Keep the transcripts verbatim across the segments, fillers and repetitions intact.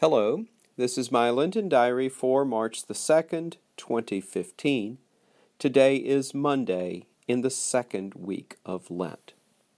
Hello, this is my Lenten Diary for March the second, twenty fifteen. Today is Monday in the second week of Lent.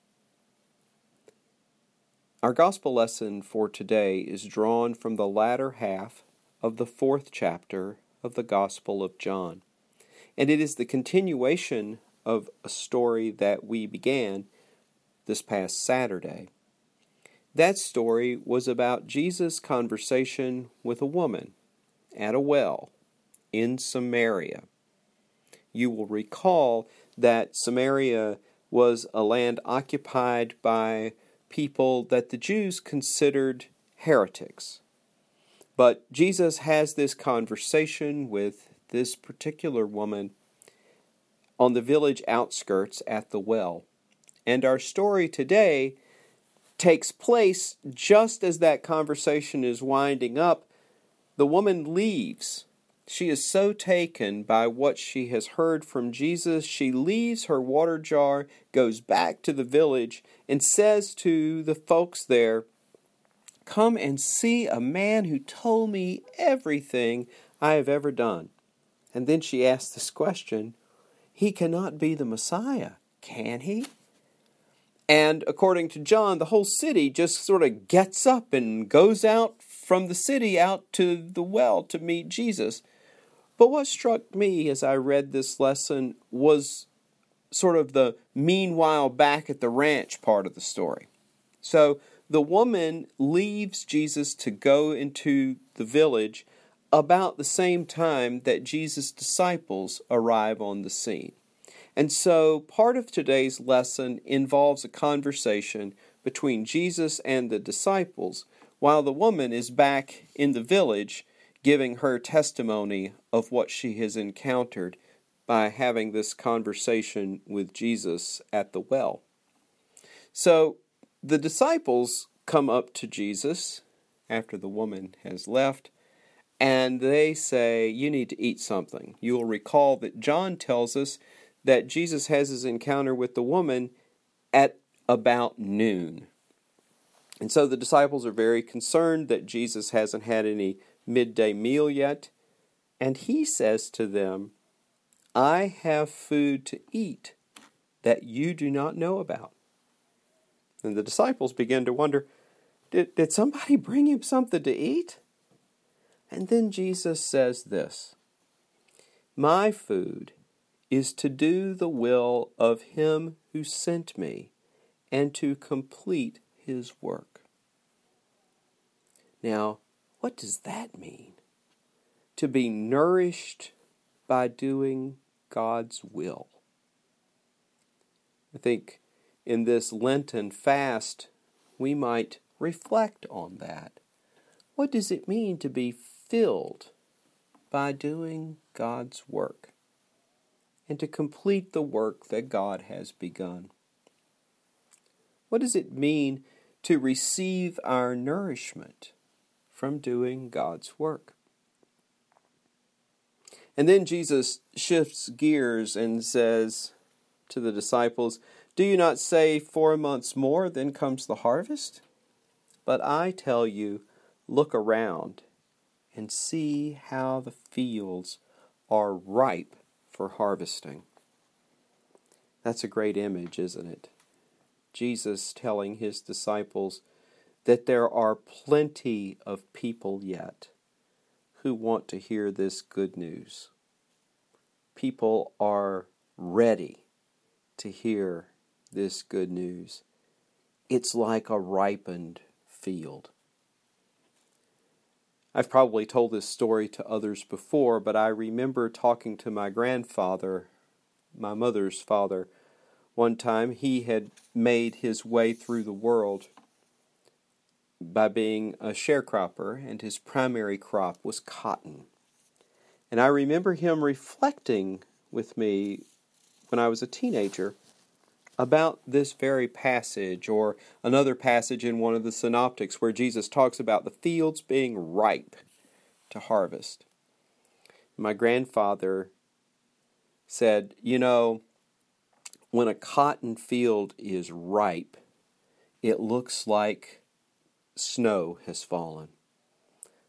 Our Gospel lesson for today is drawn from the latter half of the fourth chapter of the Gospel of John, and it is the continuation of a story that we began this past Saturday. That story was about Jesus' conversation with a woman at a well in Samaria. You will recall that Samaria was a land occupied by people that the Jews considered heretics. But Jesus has this conversation with this particular woman on the village outskirts at the well. And our story today takes place just as that conversation is winding up. The woman leaves. She is so taken by what she has heard from Jesus, she leaves her water jar, goes back to the village, and says to the folks there, "Come and see a man who told me everything I have ever done." And then she asks this question, "He cannot be the Messiah, can he?" And according to John, the whole city just sort of gets up and goes out from the city out to the well to meet Jesus. But what struck me as I read this lesson was sort of the meanwhile back at the ranch part of the story. So the woman leaves Jesus to go into the village about the same time that Jesus' disciples arrive on the scene. And so part of today's lesson involves a conversation between Jesus and the disciples while the woman is back in the village giving her testimony of what she has encountered by having this conversation with Jesus at the well. So the disciples come up to Jesus after the woman has left, and they say, "You need to eat something." You will recall that John tells us that Jesus has his encounter with the woman at about noon. And so the disciples are very concerned that Jesus hasn't had any midday meal yet. And he says to them, "I have food to eat that you do not know about." And the disciples begin to wonder, did, did somebody bring him something to eat? And then Jesus says this, "My food is to do the will of him who sent me and to complete his work." Now, what does that mean? To be nourished by doing God's will. I think in this Lenten fast, we might reflect on that. What does it mean to be filled by doing God's work and to complete the work that God has begun? What does it mean to receive our nourishment from doing God's work? And then Jesus shifts gears and says to the disciples, "Do you not say four months more, then comes the harvest? But I tell you, look around and see how the fields are ripe for harvesting." That's a great image, isn't it? Jesus telling his disciples that there are plenty of people yet who want to hear this good news. People are ready to hear this good news. It's like a ripened field. I've probably told this story to others before, but I remember talking to my grandfather, my mother's father. One time he had made his way through the world by being a sharecropper, and his primary crop was cotton. And I remember him reflecting with me when I was a teenager about this very passage, or another passage in one of the synoptics where Jesus talks about the fields being ripe to harvest. My grandfather said, you know, when a cotton field is ripe, it looks like snow has fallen.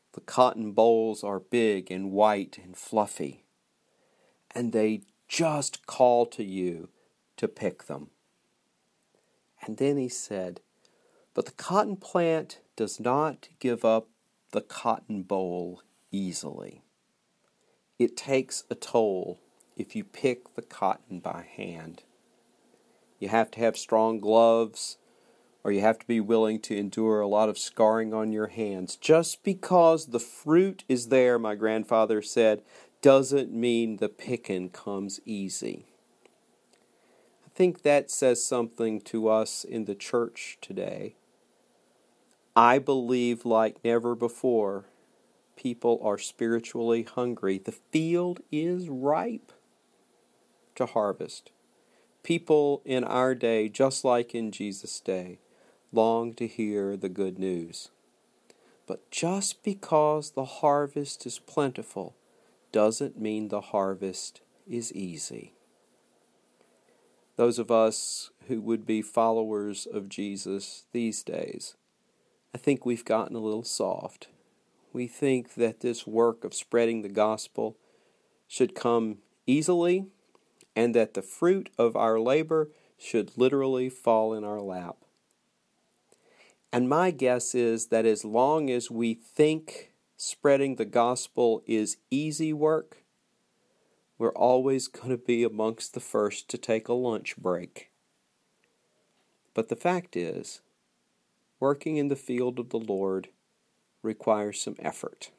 The cotton bolls are big and white and fluffy, and they just call to you to pick them. And then he said, but the cotton plant does not give up the cotton boll easily. It takes a toll if you pick the cotton by hand. You have to have strong gloves, or you have to be willing to endure a lot of scarring on your hands. Just because the fruit is there, my grandfather said, doesn't mean the picking comes easy. I think that says something to us in the church today. I believe like never before, people are spiritually hungry. The field is ripe to harvest. People in our day, just like in Jesus' day, long to hear the good news. But just because the harvest is plentiful doesn't mean the harvest is easy. Those of us who would be followers of Jesus these days, I think we've gotten a little soft. We think that this work of spreading the gospel should come easily, and that the fruit of our labor should literally fall in our lap. And my guess is that as long as we think spreading the gospel is easy work, we're always going to be amongst the first to take a lunch break. But the fact is, working in the field of the Lord requires some effort.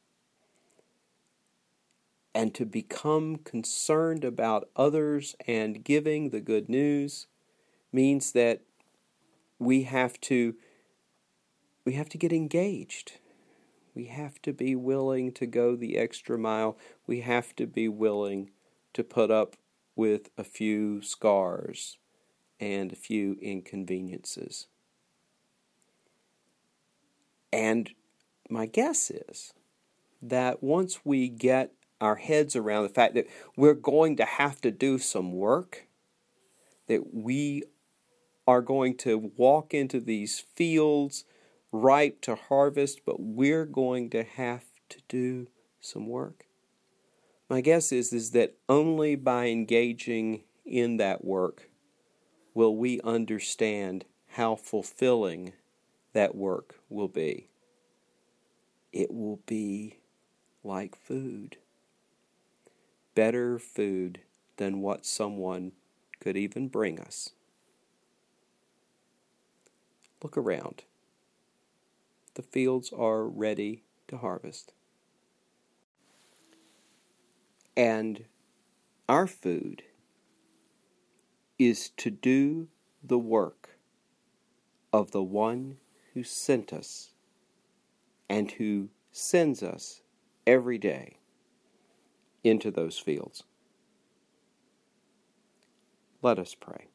And to become concerned about others and giving the good news means that we have to we have to get engaged. We have to be willing to go the extra mile. We have to be willing to put up with a few scars and a few inconveniences. And my guess is that once we get our heads around the fact that we're going to have to do some work, that we are going to walk into these fields ripe to harvest, but we're going to have to do some work. My guess is, is that only by engaging in that work will we understand how fulfilling that work will be. It will be like food. Better food than what someone could even bring us. Look around. The fields are ready to harvest. And our food is to do the work of the one who sent us and who sends us every day into those fields. Let us pray.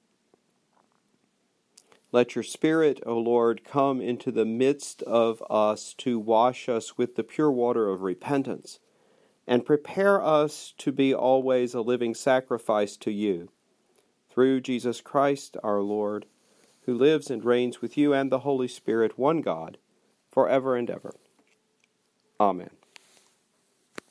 Let your Spirit, O Lord, come into the midst of us to wash us with the pure water of repentance, and prepare us to be always a living sacrifice to you, through Jesus Christ our Lord, who lives and reigns with you and the Holy Spirit, one God, forever and ever. Amen.